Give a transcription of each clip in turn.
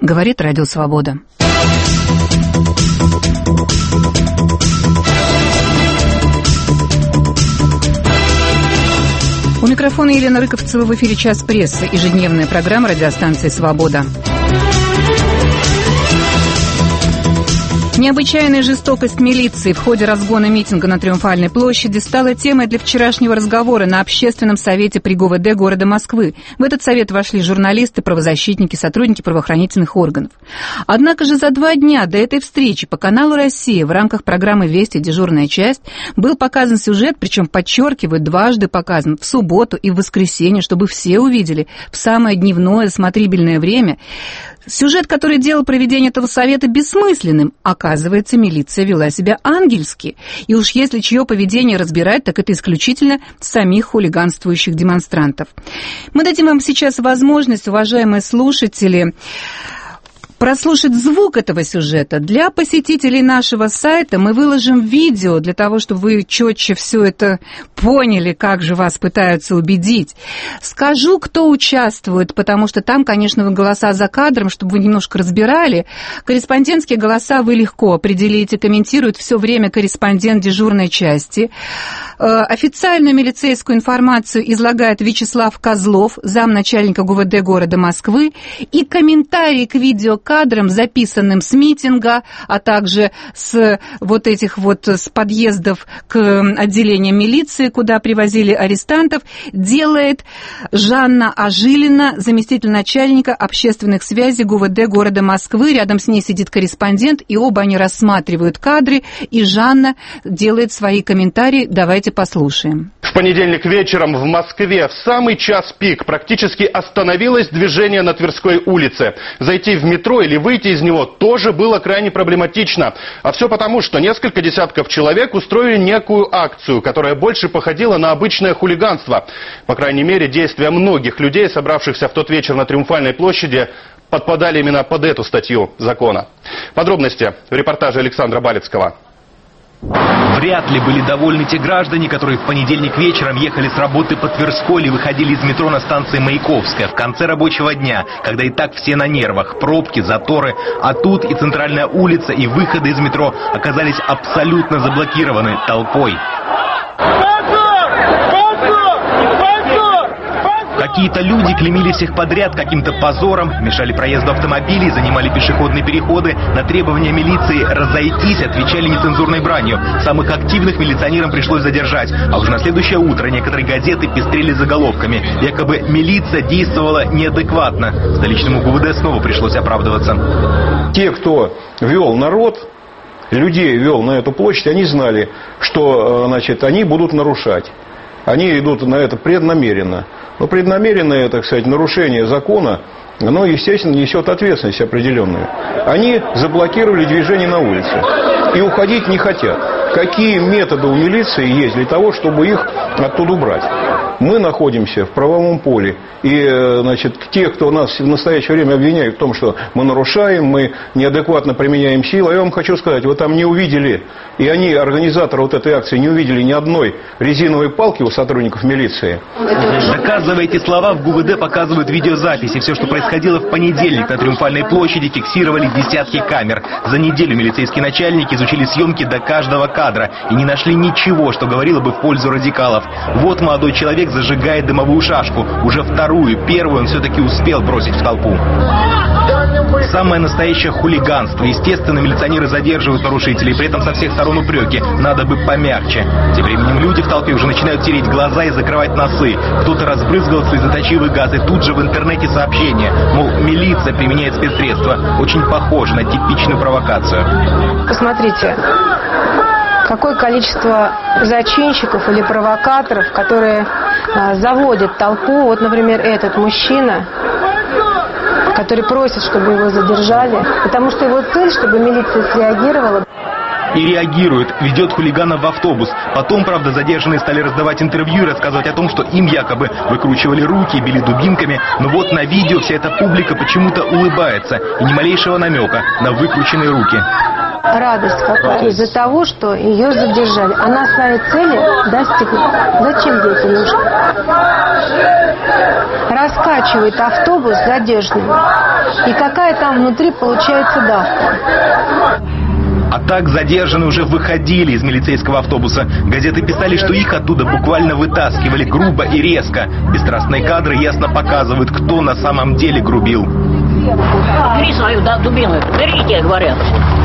говорит Радио Свобода. У микрофона Елена Рыковцева, в эфире «Час прессы», ежедневная программа радиостанции «Свобода». Необычайная жестокость милиции в ходе разгона митинга на Триумфальной площади стала темой для вчерашнего разговора на Общественном совете при ГУВД города Москвы. В этот совет вошли журналисты, правозащитники, сотрудники правоохранительных органов. Однако же за 2 дня до этой встречи по каналу «Россия» в рамках программы «Вести. Дежурная часть» был показан сюжет, причем, подчеркиваю, дважды показан, в субботу и в воскресенье, чтобы все увидели в самое дневное смотрибельное время. Сюжет, который делал проведение этого совета бессмысленным. Оказывается, милиция вела себя ангельски. И уж если чье поведение разбирать, так это исключительно самих хулиганствующих демонстрантов. Мы дадим вам сейчас возможность, уважаемые слушатели, прослушать звук этого сюжета. Для посетителей нашего сайта мы выложим видео для того, чтобы вы четче все это поняли, как же вас пытаются убедить. Скажу, кто участвует, потому что там, конечно, голоса за кадром, чтобы вы немножко разбирали. Корреспондентские голоса вы легко определите, комментирует все время корреспондент дежурной части. Официальную милицейскую информацию излагает Вячеслав Козлов, замначальника ГУВД города Москвы, и комментарий к видеокадрам, записанным с митинга, а также с вот этих вот с подъездов к отделениям милиции, куда привозили арестантов, делает Жанна Ажилина, заместитель начальника общественных связей ГУВД города Москвы. Рядом с ней сидит корреспондент, и оба они рассматривают кадры, и Жанна делает свои комментарии. Давайте послушаем. В понедельник вечером в Москве в самый час пик практически остановилось движение на Тверской улице. Зайти в метро или выйти из него тоже было крайне проблематично. А все потому, что несколько десятков человек устроили некую акцию, которая больше походила на обычное хулиганство. По крайней мере, действия многих людей, собравшихся в тот вечер на Триумфальной площади, подпадали именно под эту статью закона. Подробности в репортаже Александра Балецкого. Вряд ли были довольны те граждане, которые в понедельник вечером ехали с работы по Тверской или выходили из метро на станции Маяковская в конце рабочего дня, когда и так все на нервах, пробки, заторы, а тут и центральная улица, и выходы из метро оказались абсолютно заблокированы толпой. Какие-то люди клеймили всех подряд каким-то позором, мешали проезду автомобилей, занимали пешеходные переходы, на требования милиции разойтись отвечали нецензурной бранью. Самых активных милиционерам пришлось задержать, а уже на следующее утро некоторые газеты пестрели заголовками. Якобы милиция действовала неадекватно. Столичному ГУВД снова пришлось оправдываться. Те, кто вел народ, людей вел на эту площадь, они знали, что они будут нарушать. Они идут на это преднамеренно. Но преднамеренное, так сказать, нарушение закона, оно, естественно, несет ответственность определенную. Они заблокировали движение на улице и уходить не хотят. Какие методы у милиции есть для того, чтобы их оттуда убрать? Мы находимся в правовом поле. И, те, кто нас в настоящее время обвиняют в том, что мы нарушаем, мы неадекватно применяем силу, я вам хочу сказать, вы там не увидели, и они, организаторы вот этой акции, не увидели ни одной резиновой палки у сотрудников милиции. Доказывая эти слова, в ГУВД показывают видеозаписи. Все, что происходило в понедельник на Триумфальной площади, фиксировали десятки камер. За неделю милицейские начальники изучили съемки до каждого кадра и не нашли ничего, что говорило бы в пользу радикалов. Вот молодой человек зажигает дымовую шашку. Уже вторую, первую он все-таки успел бросить в толпу. Самое настоящее хулиганство. Естественно, милиционеры задерживают нарушителей, при этом со всех сторон упреки. Надо бы помягче. Тем временем люди в толпе уже начинают тереть глаза и закрывать носы. Кто-то разбрызгал слезоточивый газ, и тут же в интернете сообщение, мол, милиция применяет спецсредства. Очень похоже на типичную провокацию. Посмотрите, какое количество зачинщиков или провокаторов, которые заводят толпу. Вот, например, этот мужчина, который просит, чтобы его задержали, потому что его цель, чтобы милиция среагировала. И реагирует, ведет хулиганов в автобус. Потом, правда, задержанные стали раздавать интервью и рассказывать о том, что им якобы выкручивали руки, били дубинками. Но вот на видео вся эта публика почему-то улыбается. И ни малейшего намека на выкрученные руки. радость какая из-за того, что ее задержали. Она своей цели достигла. Зачем ей это нужно? Раскачивает автобус с задержанными. И какая там внутри получается давка. А так задержанные уже выходили из милицейского автобуса. Газеты писали, что их оттуда буквально вытаскивали грубо и резко. Бесстрастные кадры ясно показывают, кто на самом деле грубил. Бери свою дубину, берите, говорят.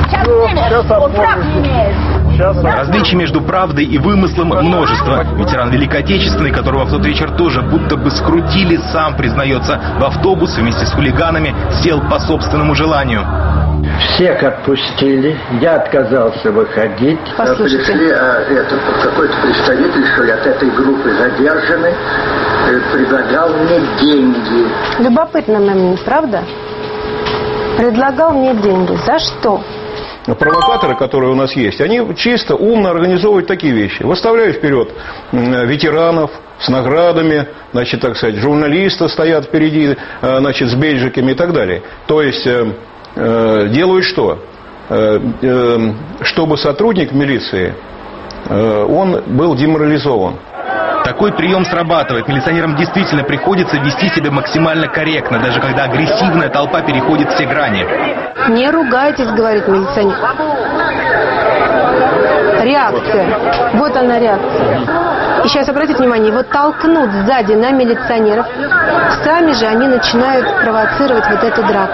Различий между правдой и вымыслом множество. Ветеран Великой Отечественной, которого в тот вечер тоже будто бы скрутили, сам признается, в автобус вместе с хулиганами сел по собственному желанию. Всех отпустили, я отказался выходить. Послушайте. Какой-то представитель, что ли, от этой группы задержанных предлагал мне деньги. Любопытный момент, правда? Предлагал мне деньги. За что? Провокаторы, которые у нас есть, они чисто умно организовывают такие вещи. Выставляют вперед ветеранов с наградами, значит, так сказать, журналисты стоят впереди, значит, с бейджиками и так далее. То есть делают что? Чтобы сотрудник милиции, он был деморализован. Такой прием срабатывает. Милиционерам действительно приходится вести себя максимально корректно, даже когда агрессивная толпа переходит все грани. Не ругайтесь, говорит милиционер. Реакция. Вот она реакция. И сейчас обратите внимание, его толкнут сзади на милиционеров. Сами же они начинают провоцировать вот эту драку.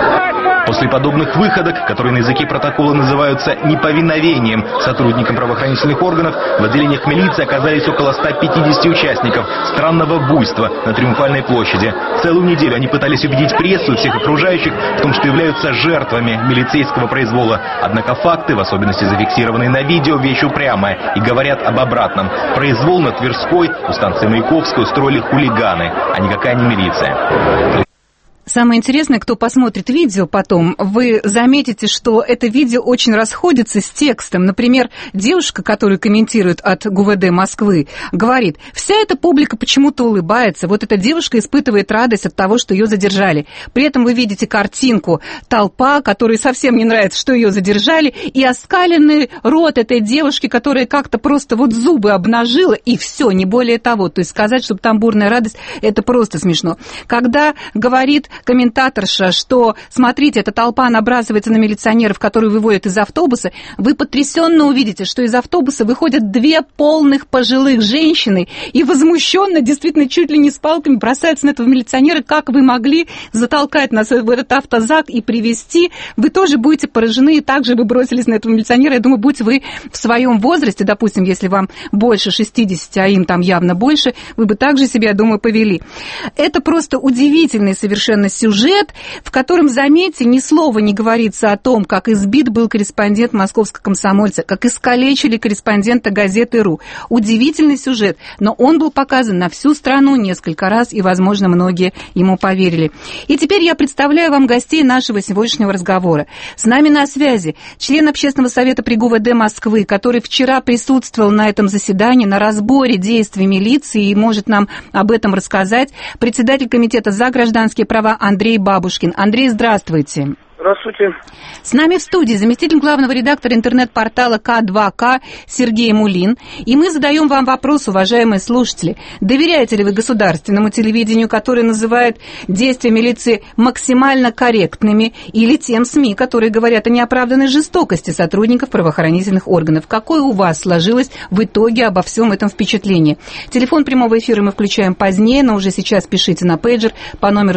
После подобных выходок, которые на языке протокола называются неповиновением сотрудникам правоохранительных органов, в отделениях милиции оказались около 150 участников странного буйства на Триумфальной площади. Целую неделю они пытались убедить прессу и всех окружающих в том, что являются жертвами милицейского произвола. Однако факты, в особенности зафиксированные на видео, вещь упрямая и говорят об обратном. Произвол на Тверской у станции Маяковской устроили хулиганы, а никакая не милиция. Самое интересное, кто посмотрит видео потом, вы заметите, что это видео очень расходится с текстом. Например, девушка, которую комментирует от ГУВД Москвы, говорит: вся эта публика почему-то улыбается. Вот эта девушка испытывает радость от того, что ее задержали. При этом вы видите картинку: толпа, которой совсем не нравится, что ее задержали, и оскаленный рот этой девушки, которая как-то просто вот зубы обнажила, и все, не более того. То есть сказать, чтобы там бурная радость, это просто смешно. Когда говорит комментаторша, что, смотрите, эта толпа набрасывается на милиционеров, которые выводят из автобуса, вы потрясенно увидите, что из автобуса выходят две полных пожилых женщины и возмущенно, действительно, чуть ли не с палками бросаются на этого милиционера. Как вы могли затолкать нас в этот автозак и привезти? Вы тоже будете поражены, и также вы бросились на этого милиционера. Я думаю, будь вы в своем возрасте, допустим, если вам больше 60, а им там явно больше, вы бы также себя, я думаю, повели. Это просто удивительный совершенно сюжет, в котором, заметьте, ни слова не говорится о том, как избит был корреспондент «Московского комсомольца», как искалечили корреспондента газеты «РУ». Удивительный сюжет, но он был показан на всю страну несколько раз, и, возможно, многие ему поверили. И теперь я представляю вам гостей нашего сегодняшнего разговора. С нами на связи член Общественного совета при ГУВД Москвы, который вчера присутствовал на этом заседании, на разборе действий милиции и может нам об этом рассказать, председатель комитета за гражданские права Андрей Бабушкин. Андрей, здравствуйте. Здравствуйте. С нами в студии заместитель главного редактора интернет-портала К2К Сергей Мулин. И мы задаем вам вопрос, уважаемые слушатели. Доверяете ли вы государственному телевидению, которое называет действия милиции максимально корректными, или тем СМИ, которые говорят о неоправданной жестокости сотрудников правоохранительных органов? Какое у вас сложилось в итоге обо всем этом впечатление? Телефон прямого эфира мы включаем позднее, но уже сейчас пишите на пейджер по номеру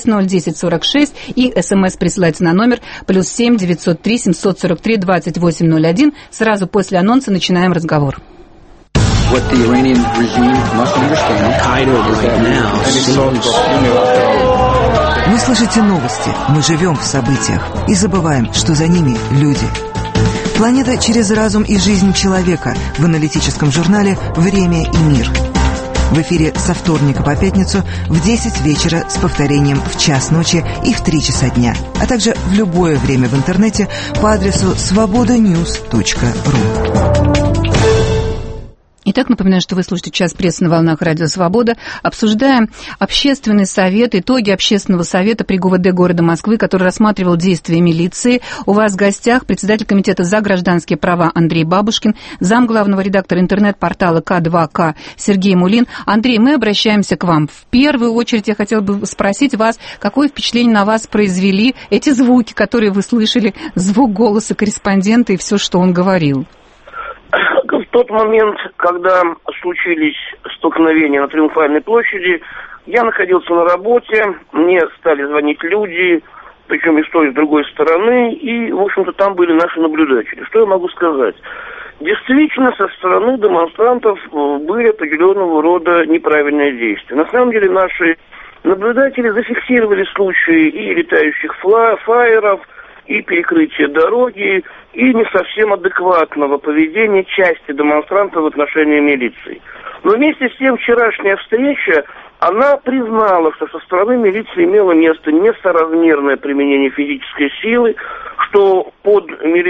6601046 и СМС присылайте на номер +7 903 743 2801. Сразу после анонса начинаем разговор. Вы слышите новости, мы живем в событиях и забываем, что за ними люди. Планета через разум и жизнь человека в аналитическом журнале «Время и мир». В эфире со вторника по пятницу в 10 вечера с повторением в час ночи и в 3 часа дня, а также в любое время в интернете по адресу svobodanews.ru. Итак, Итак, напоминаю, что вы слушаете «Час прессы» на волнах Радио Свобода. Обсуждаем общественный совет, итоги общественного совета при ГУВД города Москвы, который рассматривал действия милиции. У вас в гостях председатель комитета за гражданские права Андрей Бабушкин, зам главного редактора интернет-портала К2К Сергей Мулин. Андрей, мы обращаемся к вам. В первую очередь я хотела бы спросить вас, какое впечатление на вас произвели эти звуки, которые вы слышали, звук голоса корреспондента и все, что он говорил? В тот момент, когда случились столкновения на Триумфальной площади, я находился на работе, мне стали звонить люди, причем и с той, и с другой стороны, и, в общем-то, там были наши наблюдатели. Что я могу сказать? Действительно, со стороны демонстрантов были определенного рода неправильные действия. На самом деле, наши наблюдатели зафиксировали случаи и летающих фаеров, и перекрытия дороги, и не совсем адекватного поведения части демонстрантов в отношении милиции. Но вместе с тем вчерашняя встреча, она признала, что со стороны милиции имело место несоразмерное применение физической силы, что под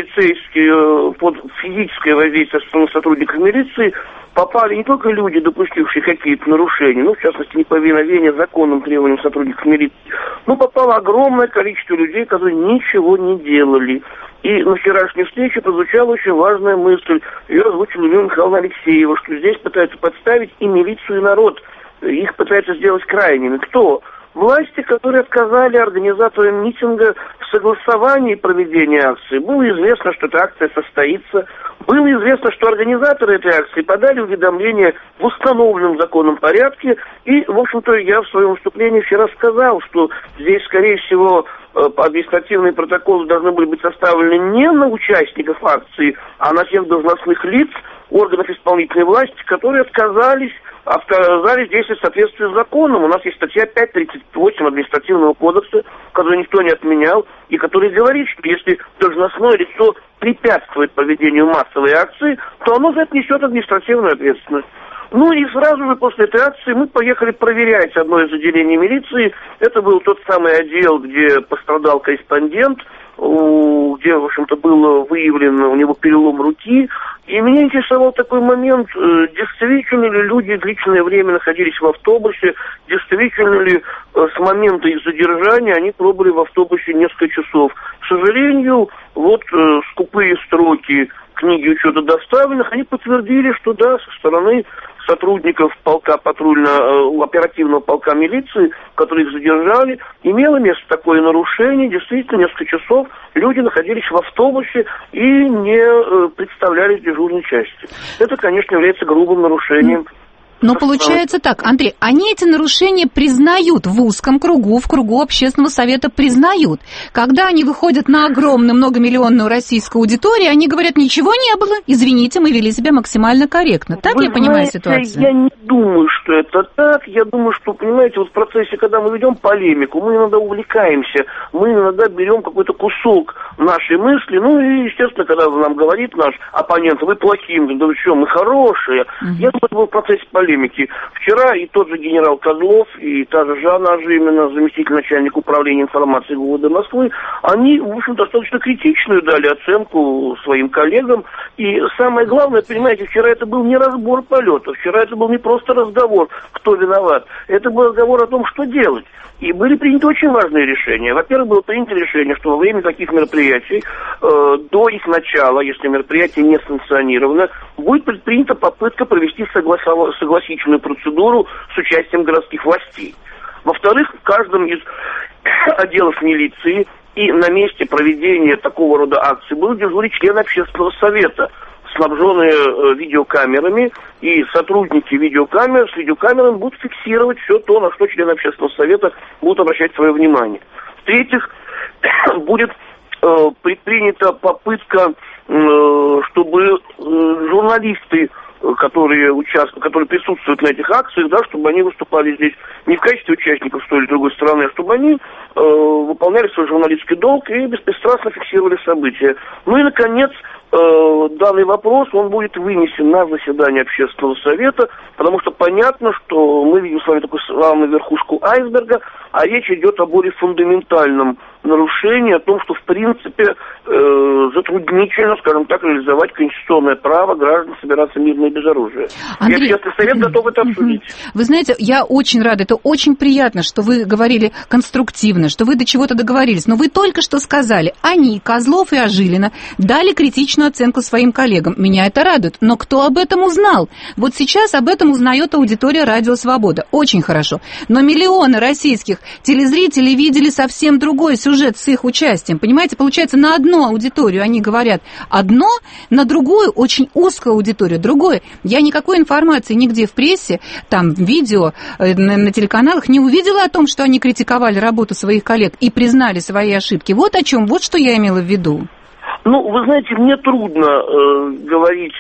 физическое воздействие сотрудников милиции попали не только люди, допустившие какие-то нарушения, в частности, неповиновение законным требованиям сотрудников милиции, но попало огромное количество людей, которые ничего не делали. И на вчерашней встрече прозвучала очень важная мысль, ее озвучила Людмила Михайловна Алексеева, что здесь пытаются подставить и милицию, и народ. Их пытаются сделать крайними. Кто? Власти, которые отказали организаторам митинга в согласовании проведения акции. Было известно, что эта акция состоится. Было известно, что организаторы этой акции подали уведомление в установленном законном порядке. И, в общем-то, я в своем выступлении вчера сказал, что здесь, скорее всего, административные протоколы должны были быть составлены не на участников акции, а на тех должностных лиц органов исполнительной власти, которые отказались действовать в соответствии с законом. У нас есть статья 538 административного кодекса, которую никто не отменял, и который говорит, что если должностное лицо препятствует проведению массовой акции, то оно за это несет административную ответственность. И сразу же после этой акции мы поехали проверять одно из отделений милиции. Это был тот самый отдел, где пострадал корреспондент, где, в общем-то, было выявлено у него перелом руки. И меня интересовал такой момент, действительно ли люди длительное время находились в автобусе, действительно ли с момента их задержания они пробыли в автобусе несколько часов. К сожалению, скупые строки книги учета доставленных, они подтвердили, что да, со стороны сотрудников полка оперативного полка милиции, которые их задержали, имело место такое нарушение. Действительно, несколько часов люди находились в автобусе и не представлялись дежурной части. Это, конечно, является грубым нарушением. Но получается так, Андрей, они эти нарушения признают в узком кругу, в кругу общественного совета признают. Когда они выходят на огромную многомиллионную российскую аудиторию, они говорят, ничего не было, извините, мы вели себя максимально корректно. Так я понимаю ситуацию? Я не думаю, что это так. Я думаю, что, понимаете, в процессе, когда мы ведем полемику, мы иногда увлекаемся, мы иногда берем какой-то кусок нашей мысли, и, естественно, когда нам говорит наш оппонент, вы плохие, да вы что, мы хорошие. Я думаю, это был в процессе полемики. Вчера и тот же генерал Козлов, и та же Жанна Ажимина, заместитель начальника управления информации ГУВД Москвы, они, в общем, достаточно критичную дали оценку своим коллегам. И самое главное, понимаете, вчера это был не разбор полетов, вчера это был не просто разговор, кто виноват, это был разговор о том, что делать. И были приняты очень важные решения. Во-первых, было принято решение, что во время таких мероприятий, до их начала, если мероприятие не санкционировано, будет предпринята попытка провести согласительную процедуру с участием городских властей. Во-вторых, в каждом из отделов милиции и на месте проведения такого рода акций будут дежурить члены общественного совета, снабженные видеокамерами, и сотрудники с видеокамерами будут фиксировать все то, на что члены общественного совета будут обращать свое внимание. В-третьих, будет предпринята попытка, чтобы журналисты, которые присутствуют на этих акциях, чтобы они выступали здесь не в качестве участников с той или другой стороны, а чтобы они выполняли свой журналистский долг и беспристрастно фиксировали события. И, наконец, данный вопрос, он будет вынесен на заседание общественного совета, потому что понятно, что мы видим с вами такую славную верхушку айсберга, а речь идет о более фундаментальном нарушении, о том, что, в принципе, затруднительно, скажем так, реализовать конституционное право граждан собираться мирно и без оружия. Андрей, и общественный совет готов это обсудить. Вы знаете, я очень рада, это очень приятно, что вы говорили конструктивно, что вы до чего-то договорились, но вы только что сказали, они, Козлов и Ожилина, дали критичную оценку своим коллегам. Меня это радует, но кто об этом узнал? Вот сейчас об этом узнает аудитория «Радио Свобода». Очень хорошо. Но миллионы российских телезрителей видели совсем другой сюжет с их участием. Понимаете, получается, на одну аудиторию они говорят одно, на другую, очень узкую аудиторию, другое. Я никакой информации нигде в прессе, там, видео, на телеканалах не увидела о том, что они критиковали работу своих коллег и признали свои ошибки. Вот о чем, вот что я имела в виду. Ну, вы знаете, мне трудно говорить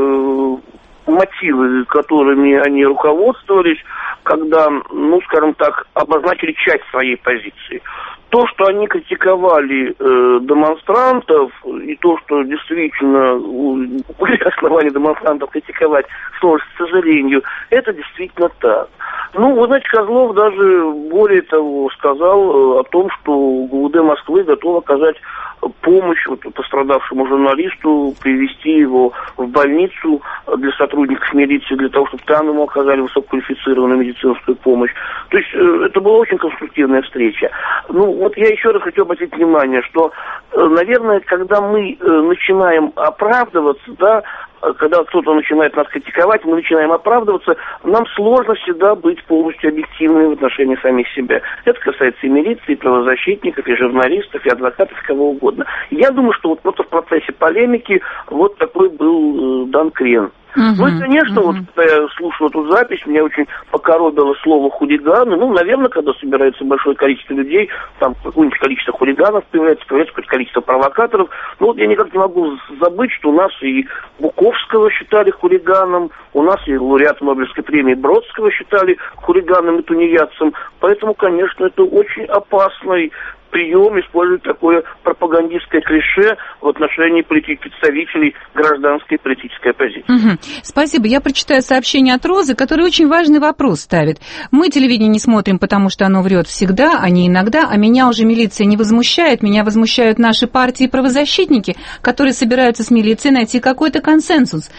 мотивы, которыми они руководствовались, когда, ну, скажем так, обозначили часть своей позиции. То, что они критиковали демонстрантов, и то, что действительно были основания демонстрантов критиковать, сложно, к сожалению, это действительно так. Ну, вы знаете, Козлов даже более того сказал о том, что ГУВД Москвы готов оказать помощь вот пострадавшему журналисту, привести его в больницу для сотрудников милиции, для того, чтобы там ему оказали высококвалифицированную медицинскую помощь. То есть это была очень конструктивная встреча. Ну, вот я еще раз хочу обратить внимание, что, наверное, когда мы начинаем оправдываться, да, когда кто-то начинает нас критиковать, мы начинаем оправдываться, нам сложно всегда быть полностью объективными в отношении самих себя. Это касается и милиции, и правозащитников, и журналистов, и адвокатов, и кого угодно. Я думаю, что вот просто в процессе полемики вот такой был дан крен. Ну и, конечно, вот когда я слушал эту запись, меня очень покоробило слово «хулиганы». Ну, наверное, когда собирается большое количество людей, там какое-нибудь количество хулиганов появляется какое-то количество провокаторов. Ну, вот я никак не могу забыть, что у нас и Буковского считали хулиганом, у нас и лауреата Нобелевской премии Бродского считали хулиганом и тунеядцем. Поэтому, конечно, это очень опасный прием, использует такое пропагандистское клише в отношении представителей гражданской политической оппозиции. Спасибо. Я прочитаю сообщение от Розы, которая очень важный вопрос ставит. Мы телевидение не смотрим, потому что оно врет всегда, а не иногда, а меня уже милиция не возмущает, меня возмущают наши партии и правозащитники, которые собираются с милицией найти какой-то консенсус.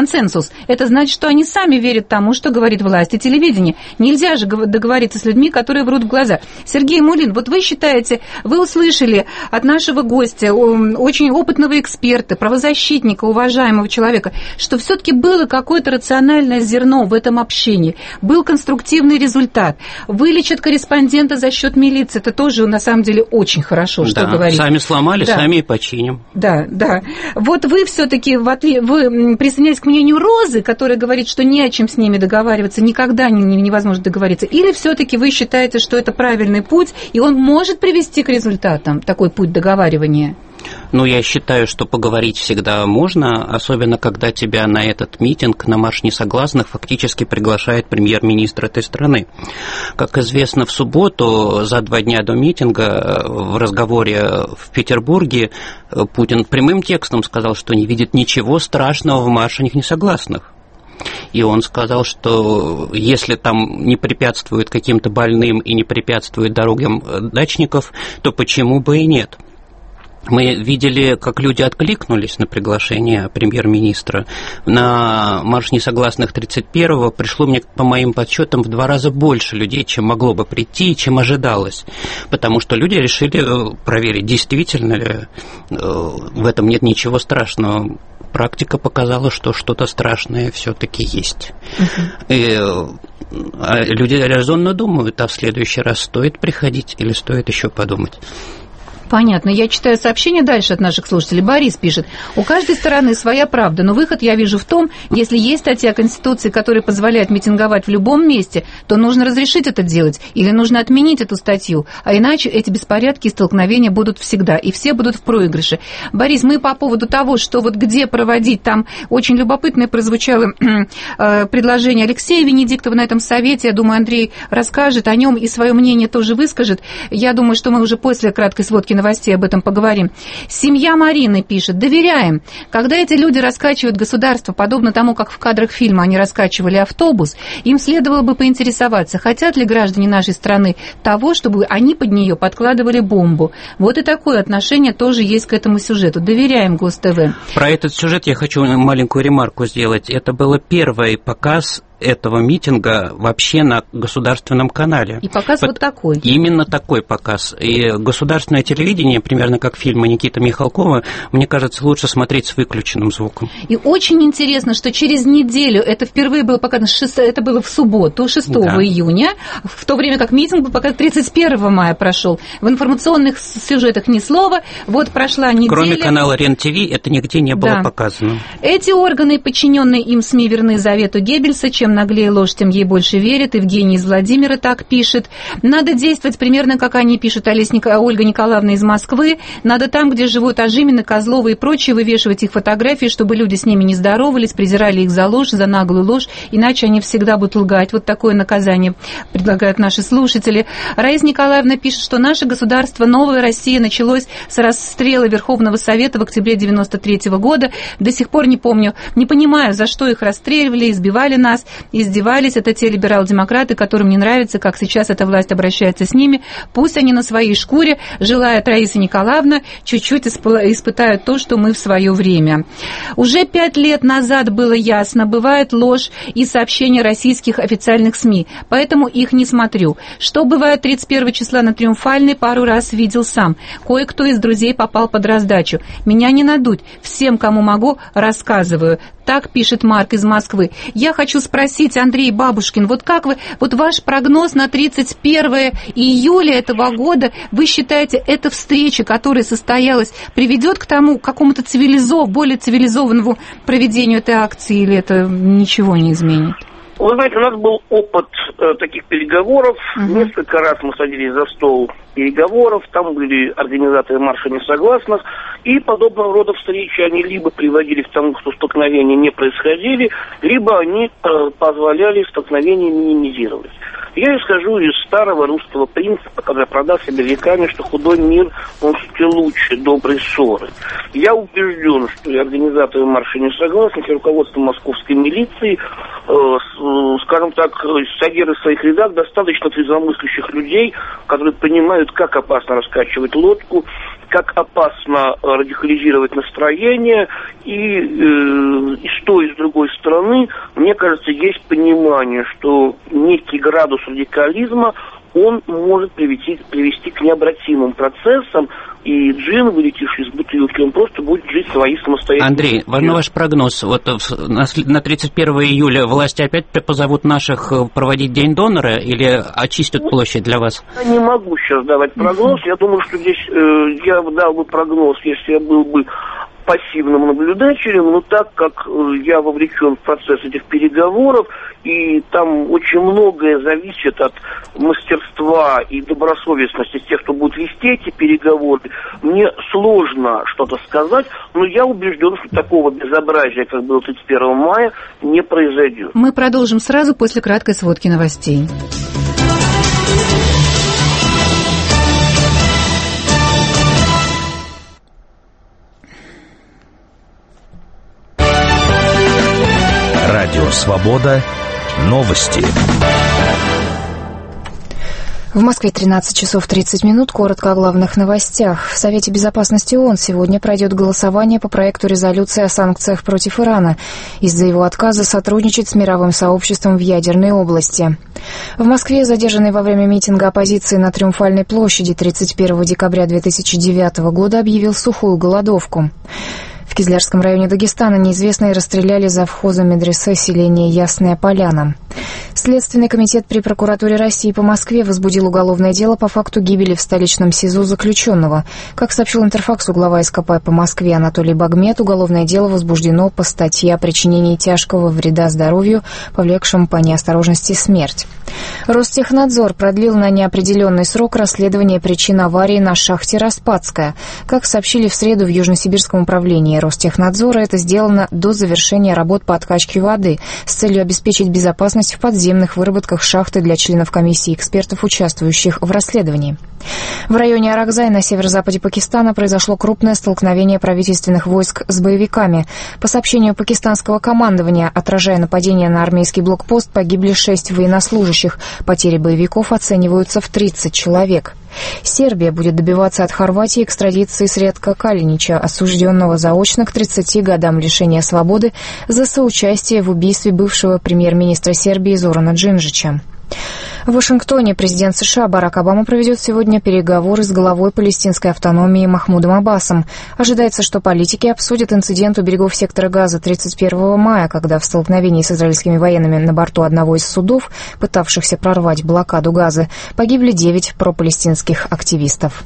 Это значит, что они сами верят тому, что говорит власть и телевидение. Нельзя же договориться с людьми, которые врут в глаза. Сергей Мулин, вот вы считаете, вы услышали от нашего гостя, очень опытного эксперта, правозащитника, уважаемого человека, что все-таки было какое-то рациональное зерно в этом общении, был конструктивный результат. Вылечат корреспондента за счет милиции, это тоже на самом деле очень хорошо, что говорить. Сами сломали, сами и починим. Да. Вот вы все-таки вы присоединяетесь к мнению Розы, которая говорит, что не о чем с ними договариваться, никогда невозможно договориться, или все-таки вы считаете, что это правильный путь, и он может привести к результатам, такой путь договаривания? Ну, я считаю, что поговорить всегда можно, особенно когда тебя на этот митинг, на марш несогласных, фактически приглашает премьер-министр этой страны. Как известно, в субботу, за 2 дня до митинга, в разговоре в Петербурге, Путин прямым текстом сказал, что не видит ничего страшного в марше несогласных. И он сказал, что если там не препятствует каким-то больным и не препятствует дорогам дачников, то почему бы и нет? Мы видели, как люди откликнулись на приглашение премьер-министра. На марш несогласных 31-го пришло, мне, по моим подсчетам, в 2 раза больше людей, чем могло бы прийти, чем ожидалось. Потому что люди решили проверить, действительно ли в этом нет ничего страшного. Практика показала, что что-то страшное все-таки есть. И люди резонно думают, а в следующий раз стоит приходить или стоит еще подумать. Понятно. Я читаю сообщение дальше от наших слушателей. Борис пишет: у каждой стороны своя правда, но выход я вижу в том, если есть статья Конституции, которая позволяет митинговать в любом месте, то нужно разрешить это делать или нужно отменить эту статью, а иначе эти беспорядки и столкновения будут всегда, и все будут в проигрыше. Борис, мы по поводу того, что вот где проводить, там очень любопытное прозвучало предложение Алексея Венедиктова на этом совете. Я думаю, Андрей расскажет о нем и свое мнение тоже выскажет. Я думаю, что мы уже после краткой сводки новостей новостей об этом поговорим. Семья Марины пишет: доверяем. Когда эти люди раскачивают государство, подобно тому, как в кадрах фильма они раскачивали автобус, им следовало бы поинтересоваться, хотят ли граждане нашей страны того, чтобы они под нее подкладывали бомбу. Вот и такое отношение тоже есть к этому сюжету. Доверяем Гос-ТВ. Про этот сюжет я хочу маленькую ремарку сделать. Это был первый показ этого митинга вообще на государственном канале. И показ вот такой. Именно такой показ. И государственное телевидение, примерно как фильмы Никиты Михалкова, мне кажется, лучше смотреть с выключенным звуком. И очень интересно, что через неделю, это впервые было показано, это было в субботу, 6 июня, в то время как митинг был показан 31 мая прошел. В информационных сюжетах ни слова. Вот прошла неделя. Кроме канала РЕН-ТВ, это нигде не было показано. Эти органы, подчиненные им СМИ, верны завету Геббельса: чем наглее ложь, тем ей больше верят. Евгений из Владимира так пишет. Надо действовать примерно, как они пишут, Ольга Николаевна из Москвы. Надо там, где живут Ажимины, Козловы и прочие, вывешивать их фотографии, чтобы люди с ними не здоровались, презирали их за ложь, за наглую ложь, иначе они всегда будут лгать. Вот такое наказание предлагают наши слушатели. Раиса Николаевна пишет, что наше государство, новая Россия, началось с расстрела Верховного Совета в октябре 1993 года. До сих пор не помню, не понимаю, за что их расстреливали, избивали нас, издевались. Это те либерал-демократы, которым не нравится, как сейчас эта власть обращается с ними. Пусть они на своей шкуре, желает Раиса Николаевна, чуть-чуть испытают то, что мы в свое время. Уже 5 лет назад было ясно, бывает ложь и сообщения российских официальных СМИ, поэтому их не смотрю. Что бывает 31 числа на Триумфальной, пару раз видел сам. Кое-кто из друзей попал под раздачу. Меня не надуть, всем, кому могу, рассказываю. Так пишет Марк из Москвы. Я хочу спросить, Андрей Бабушкин, вот как вы, вот ваш прогноз на 31 июля этого года, вы считаете, эта встреча, которая состоялась, приведет к тому, к какому-то более цивилизованному проведению этой акции, или это ничего не изменит? Вы знаете, у нас был опыт таких переговоров. Несколько раз мы садились за стол переговоров, там были организаторы марша несогласных, и подобного рода встречи, они либо приводили к тому, что столкновения не происходили, либо они позволяли столкновения минимизировать. Я исхожу из старого русского принципа, который продал себе веками, что худой мир, он все лучше доброй ссоры. Я убежден, что и организаторы марша несогласных, и руководство московской милиции, скажем так, содержат в своих рядах достаточно трезвомыслящих людей, которые понимают, как опасно раскачивать лодку, как опасно радикализировать настроение, и с той, и с другой стороны, мне кажется, есть понимание, что некий градус радикализма, он может привести к необратимым процессам, и джин, вылетевший из бутылки, он просто будет жить своей самостоятельной. Андрей, ваш прогноз, вот на 31 июля власти опять позовут наших проводить День донора или очистят площадь для вас? Я не могу сейчас давать прогноз, я думаю, что здесь я дал бы прогноз, если я был бы пассивным наблюдателем, но так как я вовлечен в процесс этих переговоров, и там очень многое зависит от мастерства и добросовестности тех, кто будет вести эти переговоры, мне сложно что-то сказать, но я убежден, что такого безобразия, как было 31 мая, не произойдет. Мы продолжим сразу после краткой сводки новостей. Радио «Свобода». Новости. В Москве 13 часов 30 минут. Коротко о главных новостях. В Совете Безопасности ООН сегодня пройдет голосование по проекту резолюции о санкциях против Ирана из-за его отказа сотрудничать с мировым сообществом в ядерной области. В Москве задержанный во время митинга оппозиции на Триумфальной площади 31 декабря 2009 года объявил сухую голодовку. В Кизлярском районе Дагестана неизвестные расстреляли завхоза медресе селения Ясная Поляна. Следственный комитет при прокуратуре России по Москве возбудил уголовное дело по факту гибели в столичном СИЗО заключенного. Как сообщил Интерфаксу глава СКП по Москве Анатолий Багмет, уголовное дело возбуждено по статье о причинении тяжкого вреда здоровью, повлекшему по неосторожности смерть. Ростехнадзор продлил на неопределенный срок расследование причин аварии на шахте Распадская. Как сообщили в среду в Южно-Сибирском управлении Ростехнадзора, это сделано до завершения работ по откачке воды с целью обеспечить безопасность в подземных выработках шахты для членов комиссии экспертов, участвующих в расследовании. В районе Аракзай на северо-западе Пакистана произошло крупное столкновение правительственных войск с боевиками. По сообщению пакистанского командования, отражая нападение на армейский блокпост, погибли 6 военнослужащих. Потери боевиков оцениваются в 30 человек. Сербия будет добиваться от Хорватии экстрадиции Сретка Калинича, осужденного заочно к 30 годам лишения свободы за соучастие в убийстве бывшего премьер-министра Сербии Зорана Джинджича. В Вашингтоне президент США Барак Обама проведет сегодня переговоры с главой палестинской автономии Махмудом Аббасом. Ожидается, что политики обсудят инцидент у берегов сектора Газа 31 мая, когда в столкновении с израильскими военными на борту одного из судов, пытавшихся прорвать блокаду Газы, погибли 9 пропалестинских активистов.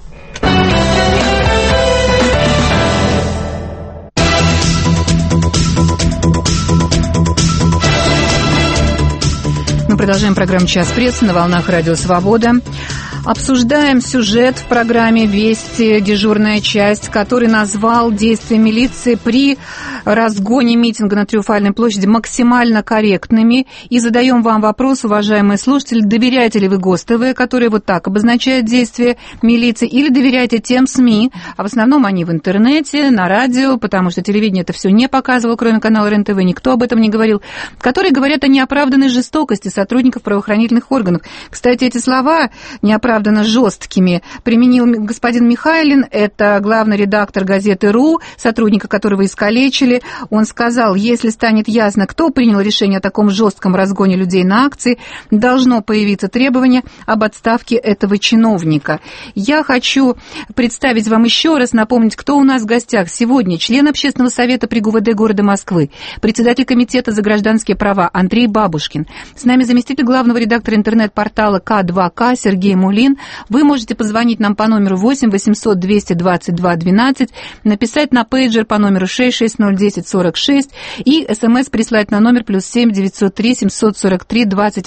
Мы продолжаем программу «Час прессы» на волнах Радио Свобода. Обсуждаем сюжет в программе «Вести», дежурная часть, который назвал действия милиции при разгоне митинга на Триумфальной площади максимально корректными. И задаем вам вопрос, уважаемые слушатели, доверяете ли вы ГОС-ТВ, которые вот так обозначают действия милиции, или доверяете тем СМИ, а в основном они в интернете, на радио, потому что телевидение это все не показывало, кроме канала РЕН-ТВ, никто об этом не говорил, которые говорят о неоправданной жестокости сотрудников правоохранительных органов. Кстати, эти слова неоправданно жесткими применил господин Михайлин, это главный редактор газеты «РУ», сотрудника которого искалечили. Он сказал, если станет ясно, кто принял решение о таком жестком разгоне людей на акции, должно появиться требование об отставке этого чиновника. Я хочу представить вам еще раз, напомнить, кто у нас в гостях сегодня. Член Общественного совета при ГУВД города Москвы, председатель комитета за гражданские права Андрей Бабушкин. С нами заместитель главного редактора интернет-портала К2К Сергей Мулин. Вы можете позвонить нам по номеру 8 800 222 12, написать на пейджер по номеру 6601046 и СМС прислать на номер +7 903 743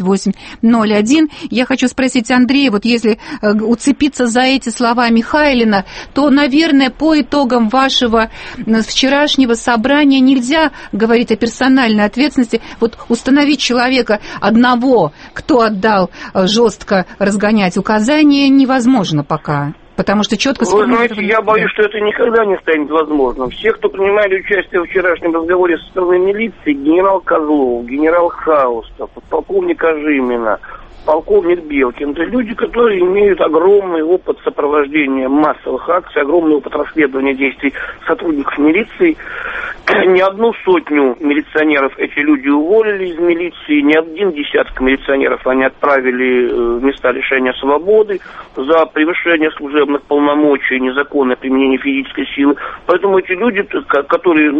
2801. Я хочу спросить Андрея, вот если уцепиться за эти слова Михайлина, то, наверное, по итогам вашего вчерашнего собрания нельзя говорить о персональной ответственности. Вот установить человека одного, кто отдал жестко разгонять указания, невозможно пока. Потому что четко... Вы знаете, я боюсь, что это никогда не станет возможным. Все, кто принимали участие в вчерашнем разговоре со стороны милиции, генерал Козлов, генерал Хаустов, полковник Ажимина, полковник Белкин, это люди, которые имеют огромный опыт сопровождения массовых акций, огромный опыт расследования действий сотрудников милиции. Не одну сотню милиционеров эти люди уволили из милиции, не один десяток милиционеров они отправили в места лишения свободы за превышение служебных полномочий, незаконное применение физической силы. Поэтому эти люди, которые,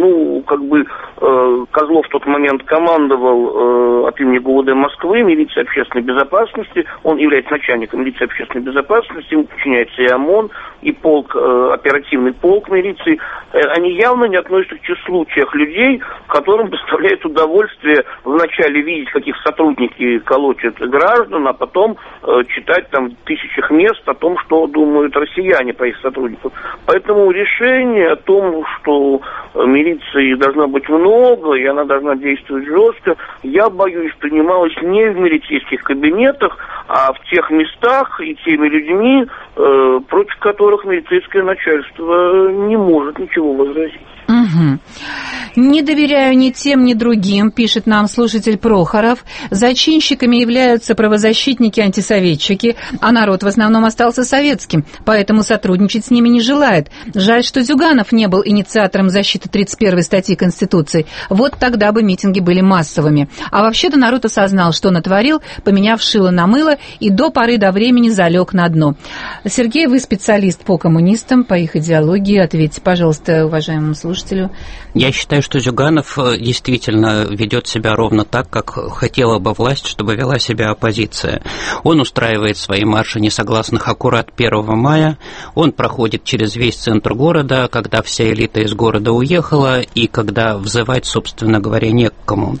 Козлов в тот момент командовал от имени ГУВД Москвы, милиции общественной безопасности, он является начальником милиции общественной безопасности, ему подчиняется и ОМОН, и полк, оперативный полк милиции, они явно не относятся к числу тех людей, которым доставляет удовольствие вначале видеть, каких сотрудники колотят граждан, а потом читать там в тысячах мест о том, что думают россияне про их сотрудников. Поэтому решение о том, что милиции должно быть много, и она должна действовать жестко, я боюсь, принималось не в милицейских кабинетах, а в тех местах и теми людьми, против которых милицейское начальство не может ничего возразить. Угу. Не доверяю ни тем, ни другим, пишет нам слушатель Прохоров. Зачинщиками являются правозащитники-антисоветчики, а народ в основном остался советским, поэтому сотрудничать с ними не желает. Жаль, что Зюганов не был инициатором защиты 31 статьи Конституции. Вот тогда бы митинги были массовыми. А вообще-то народ осознал, что натворил, поменяв шило на мыло, и до поры до времени залег на дно. Сергей, вы специалист по коммунистам, по их идеологии. Ответьте, пожалуйста, уважаемому слушателю. Я считаю, что Зюганов действительно ведет себя ровно так, как хотела бы власть, чтобы вела себя оппозиция. Он устраивает свои марши несогласных аккурат 1 мая, он проходит через весь центр города, когда вся элита из города уехала, и когда взывать, собственно говоря, не к кому.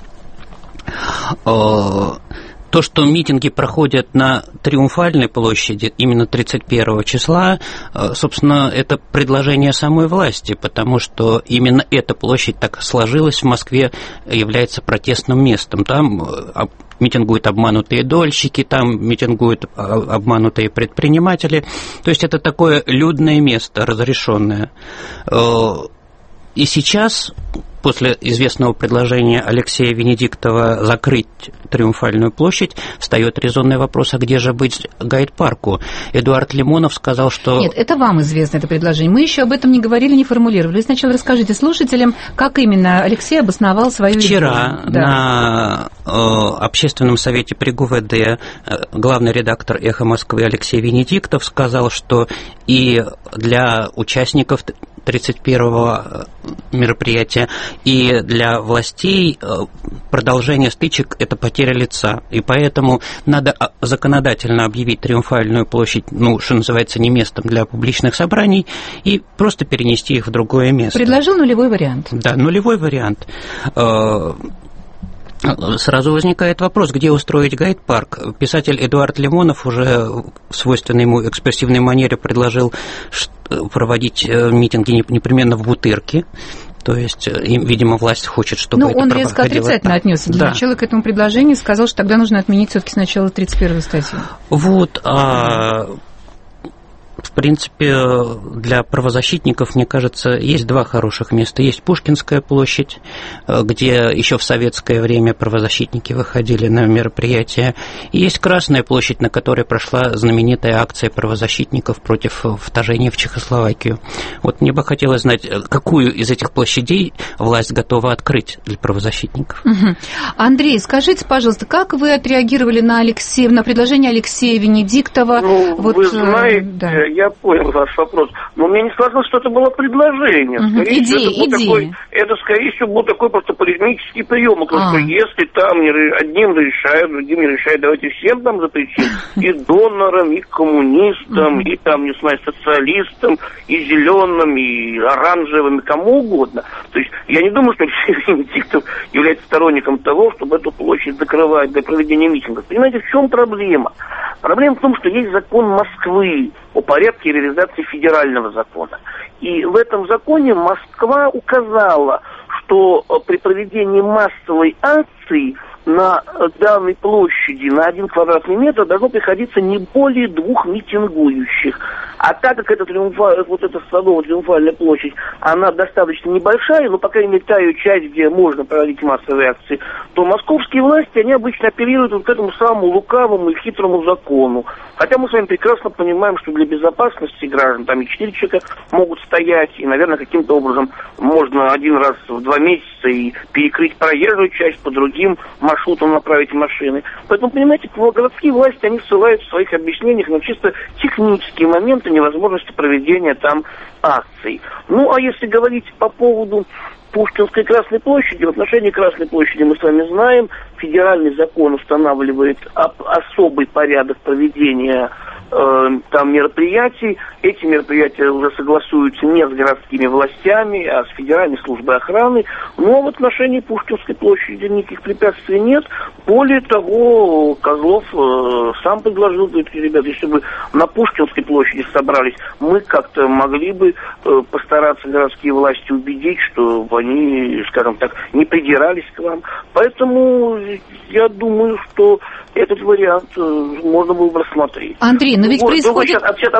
То, что митинги проходят на Триумфальной площади именно 31 числа, собственно, это предложение самой власти, потому что именно эта площадь так сложилась в Москве, является протестным местом. Там митингуют обманутые дольщики, там митингуют обманутые предприниматели. То есть это такое людное место, разрешенное. И сейчас, после известного предложения Алексея Венедиктова закрыть Триумфальную площадь, встает резонный вопрос, а где же быть гайд-парку? Эдуард Лимонов сказал, что... Нет, это вам известно, это предложение. Мы еще об этом не говорили, не формулировали. Вы сначала расскажите слушателям, как именно Алексей обосновал свою идею. Вчера на общественном совете при ГУВД главный редактор «Эхо Москвы» Алексей Венедиктов сказал, что и для участников 31-го мероприятия, и для властей продолжение стычек – это потеря лица. И поэтому надо законодательно объявить Триумфальную площадь, что называется, не местом для публичных собраний, и просто перенести их в другое место. Предложил нулевой вариант. Да, нулевой вариант. Сразу возникает вопрос, где устроить гайд-парк. Писатель Эдуард Лимонов уже в свойственной ему экспрессивной манере предложил проводить митинги непременно в Бутырке. То есть, видимо, власть хочет, чтобы это проходило. Он резко отрицательно отнесся для начала к этому предложению и сказал, что тогда нужно отменить все-таки сначала 31-ю статью. В принципе, для правозащитников, мне кажется, есть два хороших места. Есть Пушкинская площадь, где еще в советское время правозащитники выходили на мероприятия. И есть Красная площадь, на которой прошла знаменитая акция правозащитников против вторжения в Чехословакию. Вот мне бы хотелось знать, какую из этих площадей власть готова открыть для правозащитников. Угу. Андрей, скажите, пожалуйста, как вы отреагировали на предложение Алексея Венедиктова? Вы знаете, я понял ваш вопрос, но мне не сложилось, что это было предложение. Это, скорее всего, был такой просто полемический прием, что если там одним решают, другим не решают, давайте всем там запретим, и донорам, и коммунистам, и там, не знаю, социалистам, и зеленым, и оранжевым, и кому угодно. То есть я не думаю, что Алексей Венедиктов является сторонником того, чтобы эту площадь закрывать для проведения митингов. Понимаете, в чем проблема? Проблема в том, что есть закон Москвы о порядке реализации федерального закона. И в этом законе Москва указала, что при проведении массовой акции на данной площади на 1 квадратный метр должно приходиться не более 2 митингующих. А так как эта Садовая Триумфальная площадь, она достаточно небольшая, но, по крайней мере, та ее часть, где можно проводить массовые акции, то московские власти, они обычно апеллируют вот к этому самому лукавому и хитрому закону. Хотя мы с вами прекрасно понимаем, что для безопасности граждан там и 4 человека могут стоять, и, наверное, каким-то образом можно один раз в 2 месяца и перекрыть проезжую часть, по другим маршрутам направить машины. Поэтому, понимаете, городские власти, они ссылают в своих объяснениях на чисто технические моменты невозможности проведения там акций. Ну, а если говорить по поводу Пушкинской Красной площади, в отношении Красной площади мы с вами знаем, федеральный закон устанавливает особый порядок проведения там мероприятий. Эти мероприятия уже согласуются не с городскими властями, а с Федеральной службой охраны. Но в отношении Пушкинской площади никаких препятствий нет. Более того, Козлов сам предложил, говорит, ребята, если бы на Пушкинской площади собрались, мы как-то могли бы постараться городские власти убедить, что они, скажем так, не придирались к вам. Поэтому я думаю, что этот вариант можно было бы рассмотреть. Андрей, но ведь происходит...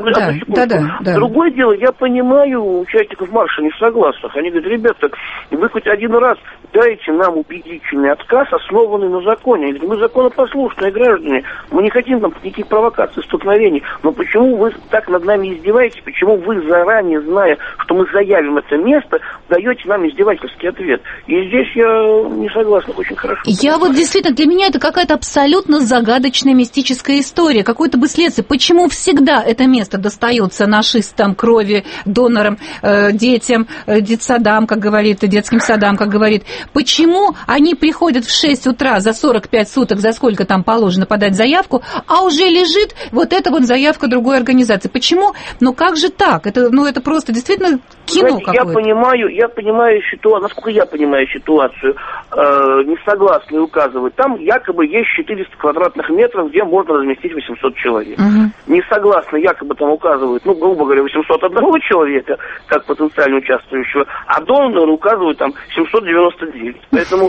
Другое дело, я понимаю участников марша не согласных. Они говорят, ребята, вы хоть один раз дайте нам убедительный отказ, основанный на законе. Они говорят, мы законопослушные граждане, мы не хотим там никаких провокаций, столкновений. Но почему вы так над нами издеваетесь? Почему вы, заранее зная, что мы заявим это место, даете нам издевательский ответ? И здесь я не согласна очень хорошо. Я вот действительно, для меня это какая-то абсолютно загадочная мистическая история, какое-то бы следствие. Почему всегда это место достается нашистам, крови, донорам, детям, детсадам, как говорит, детским садам, как говорит. Почему они приходят в 6 утра за 45 суток, за сколько там положено подать заявку, а уже лежит вот эта вот заявка другой организации? Почему? Ну как же так? Это просто действительно кино какое-то. Я понимаю ситуацию, насколько я понимаю ситуацию, несогласные указывают. Там якобы есть 400 квадратных метров, где можно разместить 800 человек. Несогласны якобы там указывают, грубо говоря, 801 человека, как потенциально участвующего, а доноры указывают там 799. Поэтому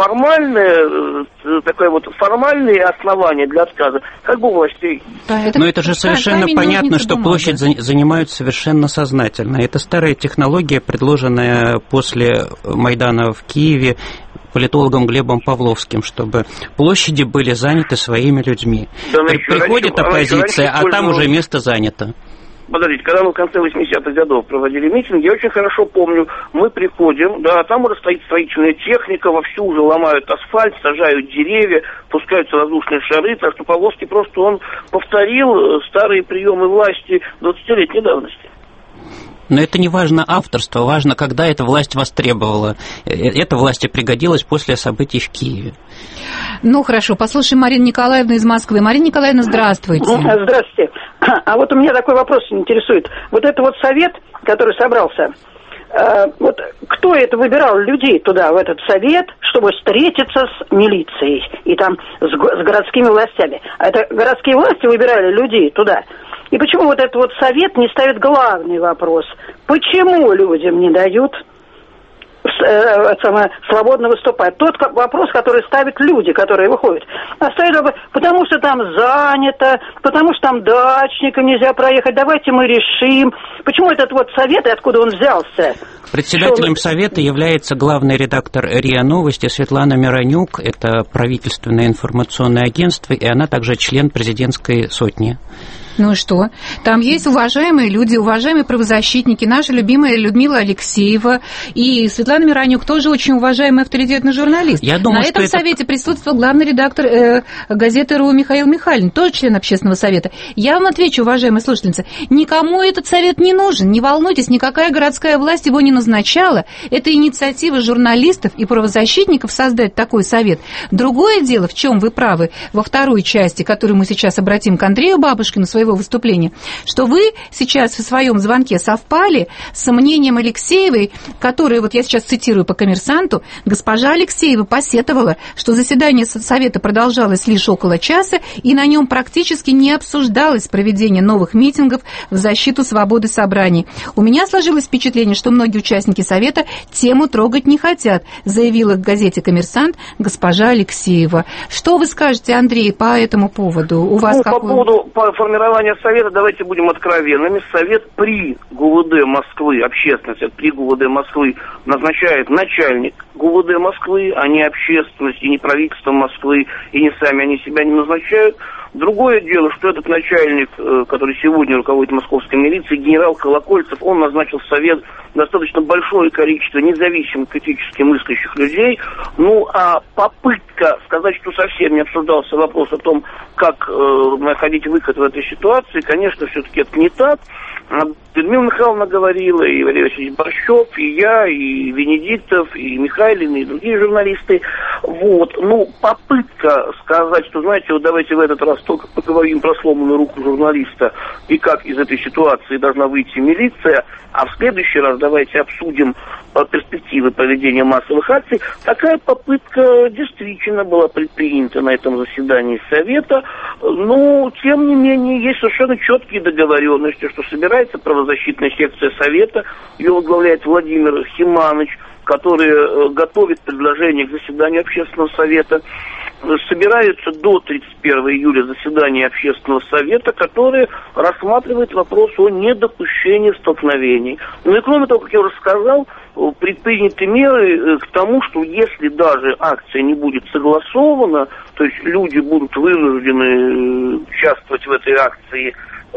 формальные основания для отказа как бы у властей. Но это же совершенно понятно, что площадь занимают совершенно сознательно. Это старая технология, предложенная после Майдана в Киеве политологом Глебом Павловским, чтобы площади были заняты своими людьми. Приходит оппозиция, а там уже место занято. Подождите, когда мы в конце 80-х годов проводили митинги, я очень хорошо помню, мы приходим, там уже стоит строительная техника, вовсю уже ломают асфальт, сажают деревья, пускаются воздушные шары, так что Павловский он повторил старые приемы власти 20-летней давности. Но это не важно авторство, важно, когда эта власть востребовала. Эта власти пригодилась после событий в Киеве. Хорошо, послушаем Марину Николаевну из Москвы. Марина Николаевна, здравствуйте. Здравствуйте. А вот у меня такой вопрос интересует. Вот это вот совет, который собрался, вот кто это выбирал людей туда, в этот совет, чтобы встретиться с милицией и там с городскими властями? А это городские власти выбирали людей туда. И почему вот этот вот совет не ставит главный вопрос? Почему людям не дают свободно выступать? Тот вопрос, который ставят люди, которые выходят. Потому что там занято, потому что там дачникам нельзя проехать, давайте мы решим. Почему этот вот совет и откуда он взялся? Председателем совета является главный редактор РИА Новости Светлана Миронюк. Это правительственное информационное агентство, и она также член президентской сотни. Ну и что? Там есть уважаемые люди, уважаемые правозащитники, наша любимая Людмила Алексеева и Светлана Миронюк, тоже очень уважаемый авторитетный журналист. Я думаю, на этом совете присутствовал главный редактор газеты РУ Михаил Михайлин, тоже член общественного совета. Я вам отвечу, уважаемые слушательницы, никому этот совет не нужен, не волнуйтесь, никакая городская власть его не назначала. Это инициатива журналистов и правозащитников создать такой совет. Другое дело, в чем вы правы, во второй части, которую мы сейчас обратим к Андрею Бабушкину, своего выступления, что вы сейчас в своем звонке совпали с мнением Алексеевой, которое, вот я сейчас цитирую по «Коммерсанту», госпожа Алексеева посетовала, что заседание Совета продолжалось лишь около часа, и на нем практически не обсуждалось проведение новых митингов в защиту свободы собраний. У меня сложилось впечатление, что многие участники Совета тему трогать не хотят, заявила в газете «Коммерсант» госпожа Алексеева. Что вы скажете, Андрей, по этому поводу? У вас по поводу формирования Совета, давайте будем откровенными. Совет при ГУВД Москвы, общественность при ГУВД Москвы назначает начальник ГУВД Москвы, а не общественность, и не правительство Москвы, и не сами они себя не назначают. Другое дело, что этот начальник, который сегодня руководит московской милицией, генерал Колокольцев, он назначил в Совет достаточно большое количество независимых, критически мыслящих людей. А попытка сказать, что совсем не обсуждался вопрос о том, как находить выход в этой ситуации, конечно, все-таки это не так. Людмила Михайловна говорила, и Валерий Васильевич Борщев, и я, и Венедиктов, и Михайлин, и другие журналисты. Попытка сказать, что, знаете, вот давайте в этот раз только поговорим про сломанную руку журналиста и как из этой ситуации должна выйти милиция, а в следующий раз давайте обсудим перспективы проведения массовых акций. Такая попытка действительно была предпринята на этом заседании Совета, но, тем не менее, есть совершенно четкие договоренности, что собирается правозащитная секция Совета, ее возглавляет Владимир Химаныч, который готовит предложение к заседанию общественного совета. Собираются до 31 июля заседание общественного совета, которое рассматривает вопрос о недопущении столкновений. И кроме того, как я уже сказал, предприняты меры к тому, что если даже акция не будет согласована, то есть люди будут вынуждены участвовать в этой акции,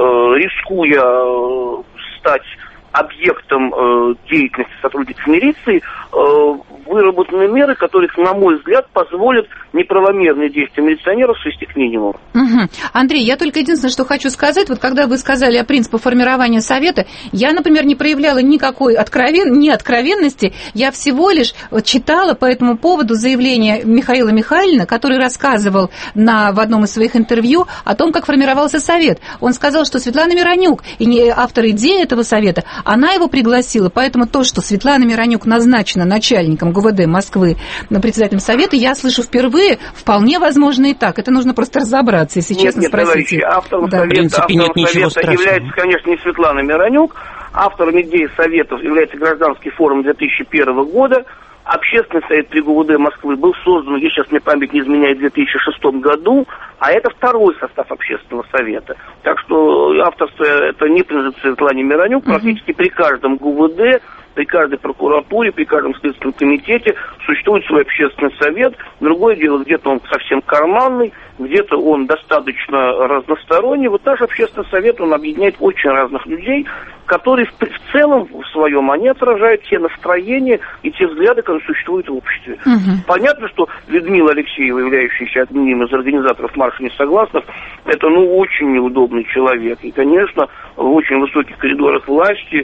рискуя стать объектом деятельности сотрудников милиции, выработаны меры, которые, на мой взгляд, позволят неправомерные действия милиционеров свести к минимуму. Anдрей, я только единственное, что хочу сказать, вот когда вы сказали о принципах формирования совета, я, например, не проявляла никакой откровенности, я всего лишь читала по этому поводу заявление Михаила Михайлина, который рассказывал в одном из своих интервью о том, как формировался совет. Он сказал, что Светлана Миронюк, и не автор идеи этого совета, Она его пригласила, поэтому то, что Светлана Миронюк назначена начальником ГУВД Москвы, председателем совета, я слышу впервые, вполне возможно и так. Это нужно просто разобраться, если честно спросить. Нет, автором совета является, конечно, не Светлана Миронюк. Автором идеи советов является Гражданский форум 2001 года. Общественный совет при ГУВД Москвы был создан, если сейчас мне память не изменяет, в 2006 году, а это второй состав общественного совета. Так что авторство это не принадлежит Светлане Миронюк. Практически при каждом ГУВД, при каждой прокуратуре, при каждом следственном комитете существует свой общественный совет. Другое дело, где-то он совсем карманный, где-то он достаточно разносторонний. Вот наш общественный совет, он объединяет очень разных людей, которые в целом в своем они отражают те настроения и те взгляды, которые существуют в обществе. Понятно, что Людмила Алексеева, являющаяся одним из организаторов марша несогласных, это очень неудобный человек. И, конечно, в очень высоких коридорах власти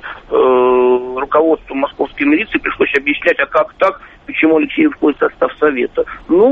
руководству московской милиции пришлось объяснять, а как так, почему Алексеев входит в состав совета.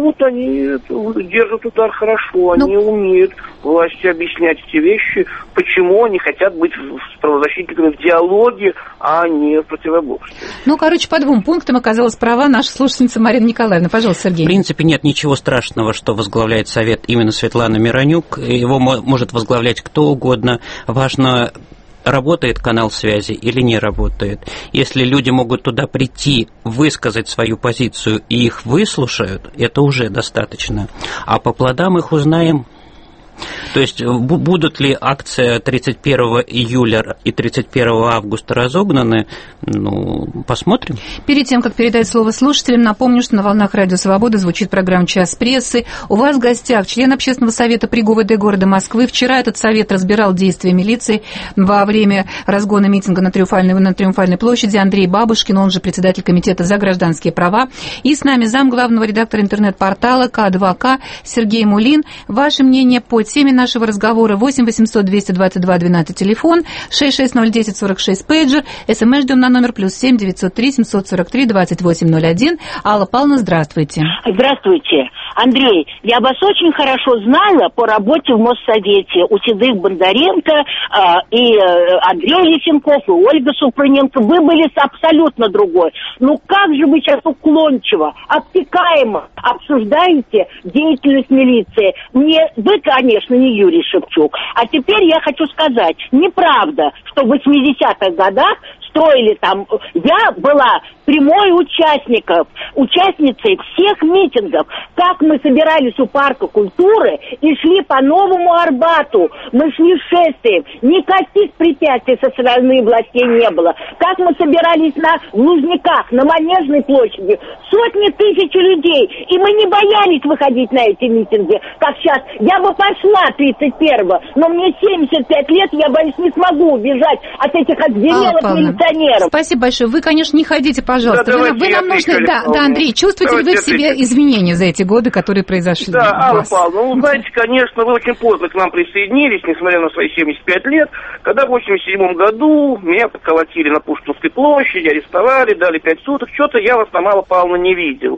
Они держат удар хорошо, они умеют власти объяснять эти вещи, почему они хотят быть с правозащитниками в диалоге, а не в противоборстве. По двум пунктам оказалась права наша слушательница Марина Николаевна. Пожалуйста, Сергей. В принципе, нет ничего страшного, что возглавляет совет именно Светлана Миронюк. Его может возглавлять кто угодно. Важно, работает канал связи или не работает. Если люди могут туда прийти, высказать свою позицию и их выслушают, это уже достаточно. А по плодам их узнаем. То есть будут ли акции 31 июля и 31 августа разогнаны, посмотрим. Перед тем, как передать слово слушателям, напомню, что на волнах Радио Свобода звучит программа «Час прессы». У вас в гостях член общественного совета при ГУВД города Москвы. Вчера этот совет разбирал действия милиции во время разгона митинга на Триумфальной площади. Андрей Бабушкин, он же председатель комитета за гражданские права. И с нами зам главного редактора интернет-портала К2К Сергей Мулин. Ваше мнение по теме нашего разговора: 8 800 222 12 телефон, 66010 46 пейджер, СМС ждем на номер +7 903 743 2801. Алла Павловна, здравствуйте. Здравствуйте. Андрей, я вас очень хорошо знала по работе в Моссовете. У Седых Бондаренко и Андрей Лисенков, и Ольга Супруненко. Вы были абсолютно другой. Как же вы сейчас уклончиво, обтекаемо обсуждаете деятельность милиции? Вы, конечно, не Юрий Шевчук. А теперь я хочу сказать, неправда, что в 80-х годах строили там... Я была прямой участницей всех митингов. Как мы собирались у Парка культуры и шли по Новому Арбату. Мы шли шествием. Никаких препятствий со стороны властей не было. Как мы собирались в Лужниках, на Манежной площади. Сотни тысяч людей. И мы не боялись выходить на эти митинги, как сейчас. Я бы пошла 31-го, но мне 75 лет, я боюсь, не смогу убежать от этих отделелых милиционеров. Спасибо большое. Вы, конечно, не ходите, пожалуйста. Да, вы нам нужны. Да, Андрей, чувствуете ли вы в себе изменения за эти годы, которые произошли? Да, Алла Павловна, знаете, конечно, вы очень поздно к нам присоединились, несмотря на свои 75 лет, когда в 87 году меня подколотили на Пушкинской площади, арестовали, дали 5 суток. Что-то я вас там, Алла Павловна, не видел.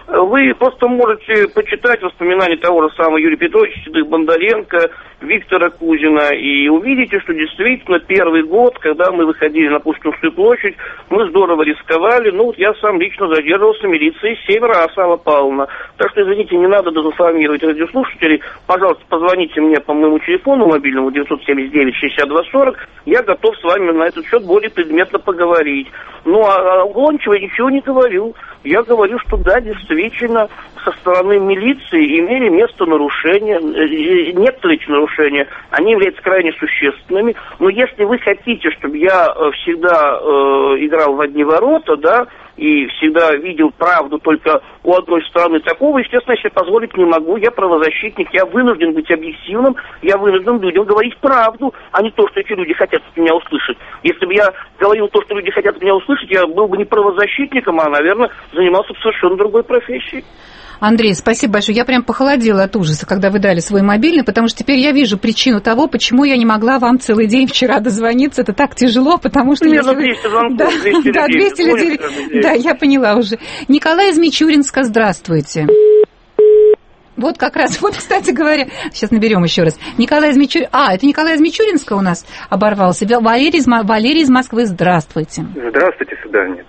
Вы просто можете почитать воспоминания того же самого Юрия Петровича Седых Бондаренко, Виктора Кузина, и увидите, что действительно первый год, когда мы выходили на Пушкинскую площадь, мы здорово рисковали. Я сам лично задерживался в милиции 7 раз, Алла Павловна. Так что, извините, не надо дезинформировать радиослушателей. Пожалуйста, позвоните мне по моему телефону мобильному 979-62-40. Я готов с вами на этот счет более предметно поговорить. А уклончиво я ничего не говорю. Я говорю, что да, действительно, со стороны милиции имели место нарушения, некоторые эти нарушения, они являются крайне существенными, но если вы хотите, чтобы я всегда играл в одни ворота, да, и всегда видел правду только у одной стороны, такого, естественно, я себе позволить не могу. Я правозащитник, я вынужден быть объективным, я вынужден людям говорить правду, а не то, что эти люди хотят от меня услышать. Если бы я говорил то, что люди хотят от меня услышать, я был бы не правозащитником, а, наверное, занимался бы совершенно другой профессией. Андрей, спасибо большое. Я прям похолодела от ужаса, когда вы дали свой мобильный, потому что теперь я вижу причину того, почему я не могла вам целый день вчера дозвониться. Это так тяжело, потому что... 200 звонков, 200 людей. Да, 200 людей. Да, я поняла уже. Николай из Мичуринска, здравствуйте. Вот как раз, вот, кстати говоря, сейчас наберем еще раз. Николай из это Николай из Мичуринска у нас оборвался. Валерий из Москвы, здравствуйте. Здравствуйте, сударыня.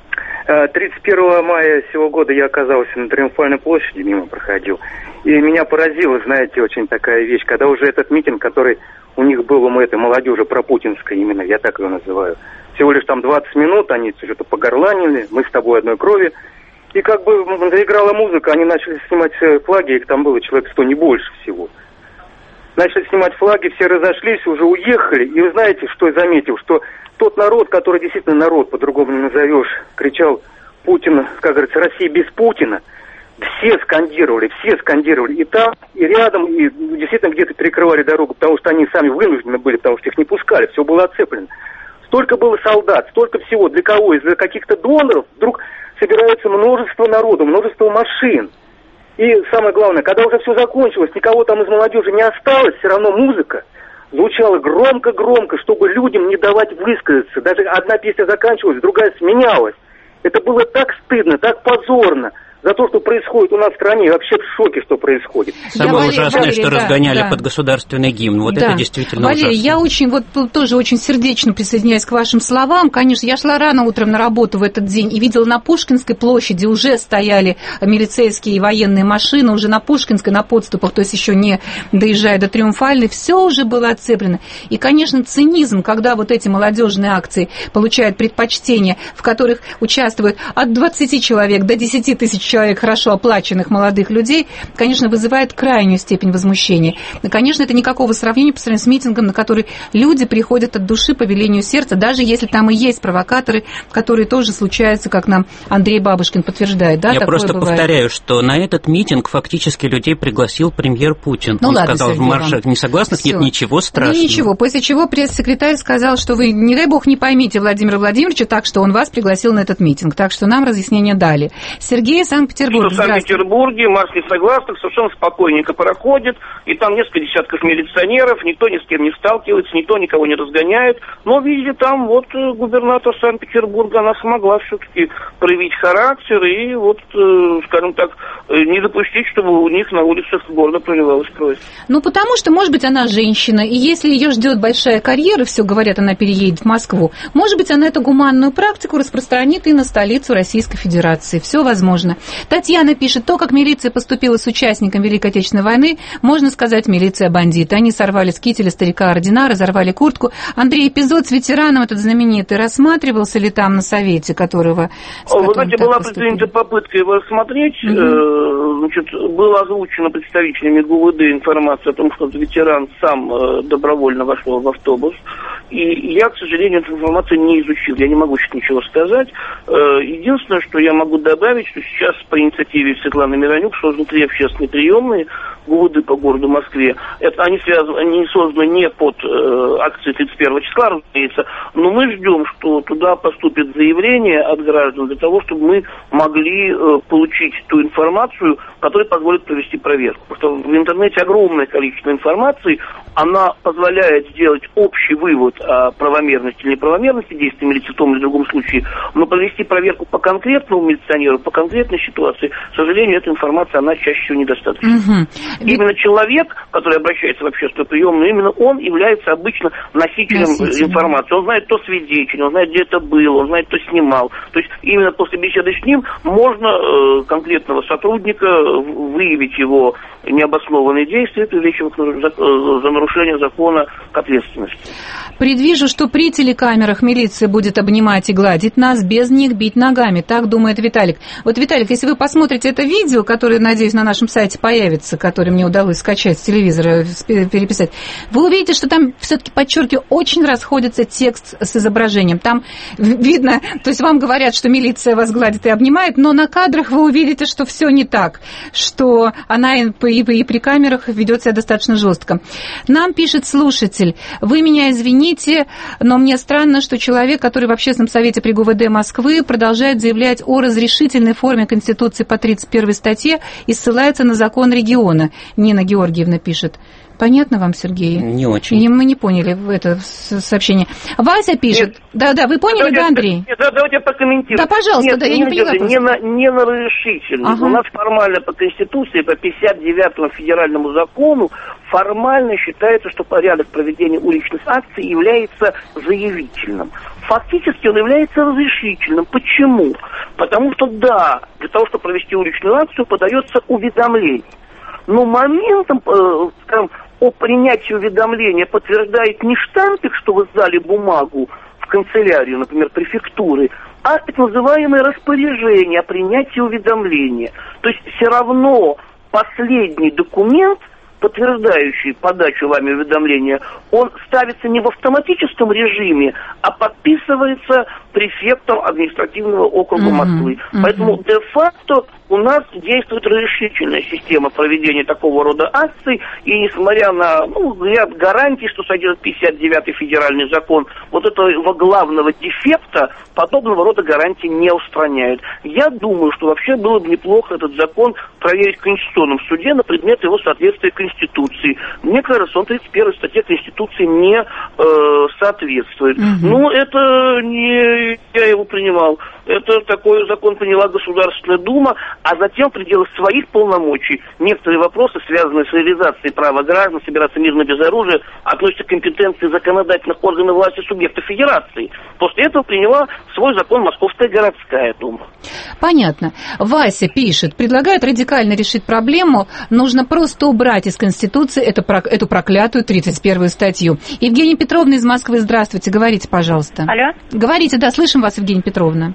31 мая сего года я оказался на Триумфальной площади, мимо проходил. И меня поразила, знаете, очень такая вещь, когда уже этот митинг, который у них был, у этой молодежи пропутинской именно, я так ее называю, всего лишь там 20 минут, они что-то погорланили, мы с тобой одной крови. И как бы заиграла музыка, они начали снимать флаги, их там было человек 100, не больше всего. Начали снимать флаги, все разошлись, уже уехали. И вы знаете, что я заметил? Что тот народ, который действительно народ, по-другому не назовешь, кричал «Путин», как говорится, «Россия без Путина», все скандировали. И там, и рядом, и действительно где-то перекрывали дорогу, потому что они сами вынуждены были, потому что их не пускали, все было оцеплено. Столько было солдат, столько всего. Для кого? Из-за каких-то доноров вдруг собирается множество народу, множество машин. И самое главное, когда уже все закончилось, никого там из молодежи не осталось, все равно музыка звучала громко-громко, чтобы людям не давать высказаться. Даже одна песня заканчивалась, другая сменялась. Это было так стыдно, так позорно. За то, что происходит у нас в стране, я вообще в шоке, что происходит. Самое ужасное, что разгоняли под государственный гимн. Вот это действительно ужасно. Валерий, я тоже очень сердечно присоединяюсь к вашим словам. Конечно, я шла рано утром на работу в этот день и видела на Пушкинской площади уже стояли милицейские и военные машины, уже на Пушкинской, на подступах, то есть еще не доезжая до Триумфальной, все уже было оцеплено. И, конечно, цинизм, когда вот эти молодежные акции получают предпочтение, в которых участвуют от 20 человек до 10 тысяч человек хорошо оплаченных молодых людей, конечно, вызывает крайнюю степень возмущения. И, конечно, это никакого сравнения по сравнению с митингом, на который люди приходят от души по велению сердца, даже если там и есть провокаторы, которые тоже случаются, как нам Андрей Бабушкин подтверждает. Да, я просто повторяю, что на этот митинг фактически людей пригласил премьер Путин. Он сказал, в маршах несогласных нет ничего страшного. Ничего, после чего пресс-секретарь сказал, что вы, не дай бог, не поймите Владимира Владимировича так, что он вас пригласил на этот митинг. Так что нам разъяснения дали. Сергей, Санкт-Петербург. В Санкт-Петербурге марш несогласных совершенно спокойненько проходит, и там несколько десятков милиционеров, никто ни с кем не сталкивается, никто никого не разгоняет. Но, видите, там вот губернатор Санкт-Петербурга, она смогла все-таки проявить характер и вот, скажем так, не допустить, чтобы у них на улицах города проливалась кровь. Ну, потому что, может быть, она женщина, и если ее ждет большая карьера, все говорят, она переедет в Москву, может быть, она эту гуманную практику распространит и на столицу Российской Федерации. Все возможно. Татьяна пишет, то, как милиция поступила с участником Великой Отечественной войны, можно сказать, милиция бандиты. Они сорвали с кителя старика ордена, разорвали куртку. Андрей, эпизод с ветераном этот знаменитый, рассматривался ли там на совете, которого... Вы знаете, была предпринята попытка его рассмотреть. Значит, была озвучена представителями ГУВД информация о том, что ветеран сам добровольно вошел в автобус. И я, к сожалению, эту информацию не изучил. Я не могу сейчас ничего сказать. Единственное, что я могу добавить, что сейчас по инициативе Светланы Миронюк созданы 3 общественные приемные ГУВД по городу Москве. Это они созданы не под акцией 31 числа, разумеется, но мы ждем, что туда поступит заявление от граждан для того, чтобы мы могли получить ту информацию, которая позволит провести проверку. Потому что в интернете огромное количество информации, она позволяет сделать общий вывод о правомерности или неправомерности действий милиции в том или другом случае, но провести проверку по конкретному милиционеру, по конкретной ситуации, к сожалению, эта информация, она чаще всего недостаточна. Именно человек, который обращается в общественную приемную, именно он является обычно носителем информации. Он знает, кто свидетель, он знает, где это было, он знает, кто снимал. То есть именно после беседы с ним можно конкретного сотрудника выявить его необоснованные действия, привлечь его за нарушение закона к ответственности. Предвижу, что при телекамерах милиция будет обнимать и гладить нас, без них бить ногами. Так думает Виталик. Вот, Виталик, если вы посмотрите это видео, которое, надеюсь, на нашем сайте появится, которое мне удалось скачать с телевизора, переписать, вы увидите, что там, все-таки, подчеркиваю, очень расходится текст с изображением. Там видно, то есть вам говорят, что милиция вас гладит и обнимает, но на кадрах вы увидите, что все не так, что она и при камерах ведет себя достаточно жестко. Нам пишет слушатель, вы меня извините, но мне странно, что человек, который в Общественном совете при ГУВД Москвы продолжает заявлять о разрешительной форме Конституции по 31 статье и ссылается на закон региона. Нина Георгиевна пишет. Понятно вам, Сергей? Не очень. И мы не поняли это сообщение. Вася пишет. Да, вы поняли, да, Андрей? Да, давайте я прокомментирую. Да, пожалуйста, я не поняла. Не на разрешительно. У нас формально по Конституции, по 59-му федеральному закону, формально считается, что порядок проведения уличных акций является заявительным. Фактически он является разрешительным. Почему? Потому что, да, для того, чтобы провести уличную акцию, подается уведомление. Но моментом, скажем, о принятии уведомления подтверждает не штампик, что вы сдали бумагу в канцелярию, например, префектуры, а так называемое распоряжение о принятии уведомления. То есть все равно последний документ, подтверждающий подачу вами уведомления, он ставится не в автоматическом режиме, а подписывается префектом административного округа Москвы. Поэтому де-факто у нас действует разрешительная система проведения такого рода акций, и несмотря на ряд гарантий, что содержит 59-й федеральный закон, вот этого главного дефекта подобного рода гарантии не устраняют. Я думаю, что вообще было бы неплохо этот закон проверить в Конституционном суде на предмет его соответствия Конституции. Мне кажется, он 31 статье Конституции не соответствует. Но это не я его принимал. Это такой закон приняла Государственная Дума, а затем в пределах своих полномочий некоторые вопросы, связанные с реализацией права граждан собираться мирно без оружия, относятся к компетенции законодательных органов власти субъектов Федерации. После этого приняла свой закон Московская городская дума. Понятно. Вася пишет, предлагает радикально решить проблему, нужно просто убрать из Конституции эту проклятую 31-ю статью. Евгения Петровна из Москвы, здравствуйте, говорите, пожалуйста. Алло? Говорите, да, слышим вас, Евгения Петровна.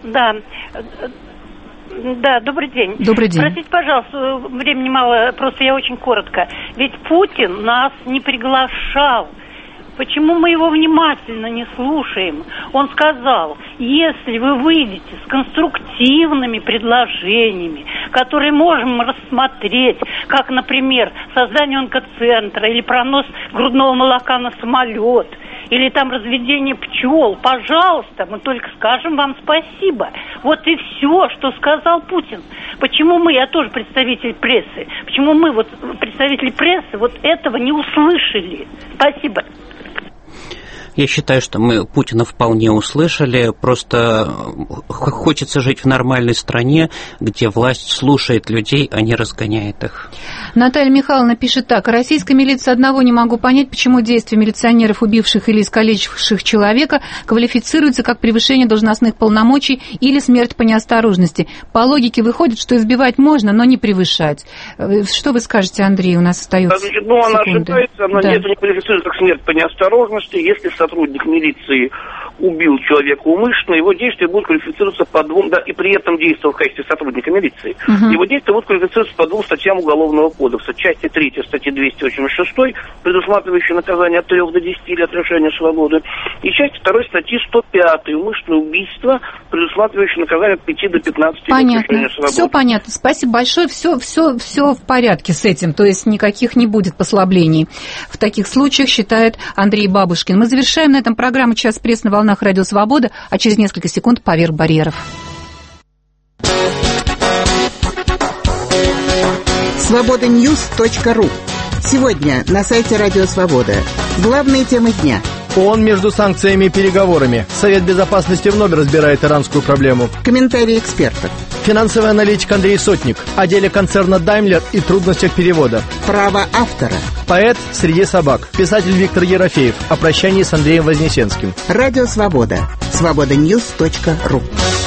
Да, добрый день. Добрый день. Простите, пожалуйста, времени мало, просто я очень коротко. Ведь Путин нас не приглашал. Почему мы его внимательно не слушаем? Он сказал, если вы выйдете с конструктивными предложениями, которые можем рассмотреть, как, например, создание онкоцентра или пронос грудного молока на самолет, или там разведение пчел, пожалуйста, мы только скажем вам спасибо. Вот и все, что сказал Путин. Почему мы, я тоже представитель прессы, почему мы, вот представители прессы, вот этого не услышали? Спасибо. Я считаю, что мы Путина вполне услышали, просто хочется жить в нормальной стране, где власть слушает людей, а не разгоняет их. Наталья Михайловна пишет так. Российская милиция одного не могу понять, почему действия милиционеров, убивших или искалечивших человека, квалифицируются как превышение должностных полномочий или смерть по неосторожности. По логике выходит, что избивать можно, но не превышать. Что вы скажете, Андрей? У нас остается секунды. Она ошибается, это не квалифицируется как смерть по неосторожности, если сотрудник милиции убил человека умышленно, его действия будут квалифицироваться по двум, да, и при этом действовал в качестве сотрудника милиции. Его действия будут квалифицироваться по двум статьям Уголовного кодекса. Части 3 статьи 286, предусматривающей наказание от 3 до 10 лет лишения свободы, и часть 2 статьи 105, умышленное убийство, предусматривающее наказание от 5 до 15 лет лишения свободы. Все понятно. Спасибо большое. Все в порядке с этим. То есть никаких не будет послаблений. В таких случаях, считает Андрей Бабушкин. Мы завершаем на этом программу «Час пресс» на волнах Радио Свобода, а через несколько секунд «Поверх барьеров». Свободаньюз.ру. Сегодня на сайте Радио Свобода. Главные темы дня. ООН между санкциями и переговорами. Совет Безопасности вновь разбирает иранскую проблему. Комментарии экспертов. Финансовый аналитик Андрей Сотник. О деле концерна Daimler и трудностях перевода. Право автора. Поэт среди собак. Писатель Виктор Ерофеев. О прощании с Андреем Вознесенским. Радио Свобода. Свободаньюз.ру.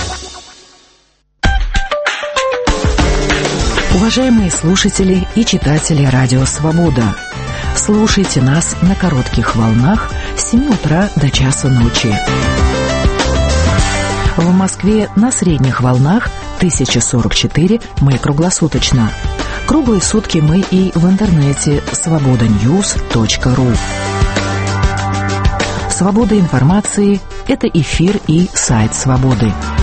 Уважаемые слушатели и читатели Радио Свобода, слушайте нас на коротких волнах с 7 утра до часа ночи. В Москве на средних волнах 1044 мы круглосуточно. Круглые сутки мы и в интернете свободаньюз.ру. Свобода информации – это эфир и сайт Свободы.